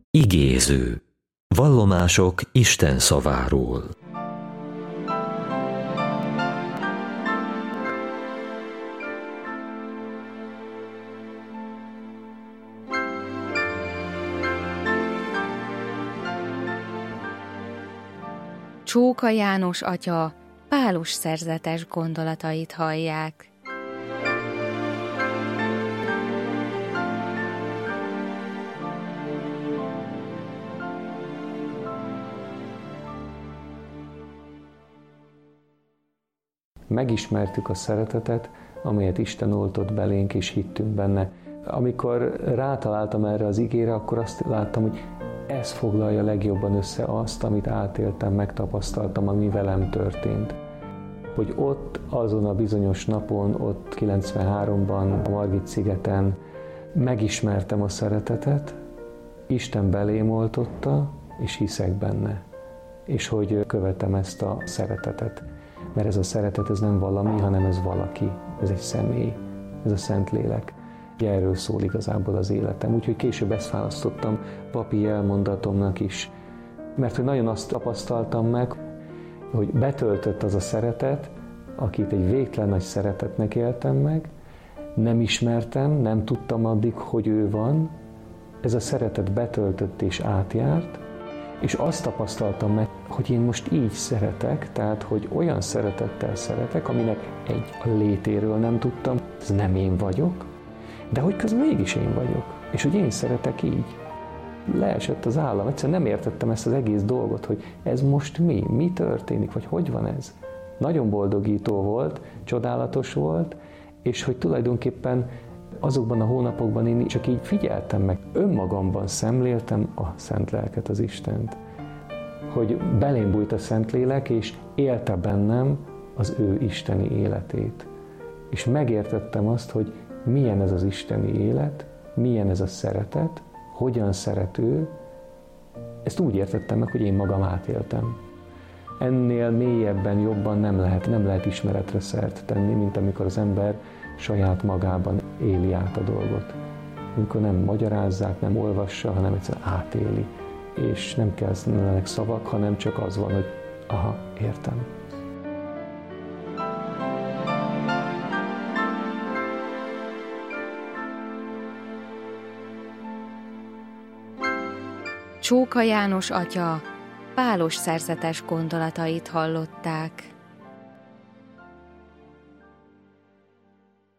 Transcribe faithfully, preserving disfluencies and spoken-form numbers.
Igéző. Vallomások Isten szaváról. Csóka János atya Pálus szerzetes gondolatait hallják. Megismertük a szeretetet, amelyet Isten oltott belénk, és hittünk benne. Amikor rátaláltam erre az igére, akkor azt láttam, hogy ez foglalja legjobban össze azt, amit átéltem, megtapasztaltam, ami velem történt. Hogy ott, azon a bizonyos napon, ott kilencvenháromban, a Margit-szigeten megismertem a szeretetet, Isten belém oltotta, és hiszek benne. És hogy követem ezt a szeretetet. Mert ez a szeretet, ez nem valami, hanem ez valaki, ez egy személy, ez a Szentlélek. Erről szól igazából az életem. Úgyhogy később ezt választottam papi elmondatomnak is. Mert hogy nagyon azt tapasztaltam meg, hogy betöltött az a szeretet, akit egy végtelen nagy szeretetnek éltem meg, nem ismertem, nem tudtam addig, hogy ő van, ez a szeretet betöltött és átjárt, és azt tapasztaltam meg, hogy én most így szeretek, tehát, hogy olyan szeretettel szeretek, aminek egy a létéről nem tudtam, ez nem én vagyok, de hogy közben mégis én vagyok, és hogy én szeretek így. Leesett az állam, egyszerűen nem értettem ezt az egész dolgot, hogy ez most mi, mi történik, vagy hogy van ez. Nagyon boldogító volt, csodálatos volt, és hogy tulajdonképpen azokban a hónapokban én csak így figyeltem meg, önmagamban szemléltem a Szent Lelket, az Istent. Hogy belém bújt a Szentlélek, és élte bennem az ő isteni életét. És megértettem azt, hogy milyen ez az isteni élet, milyen ez a szeretet, hogyan szeret ő. Ezt úgy értettem meg, hogy én magam átéltem. Ennél mélyebben, jobban nem lehet, nem lehet ismeretre szert tenni, mint amikor az ember saját magában éli át a dolgot. Amikor nem magyarázzák, nem olvassa, hanem egyszerűen átéli. És nem kellene szavak, hanem csak az van, hogy aha, értem. Csóka János atya Pálus szerzetes gondolatait hallották.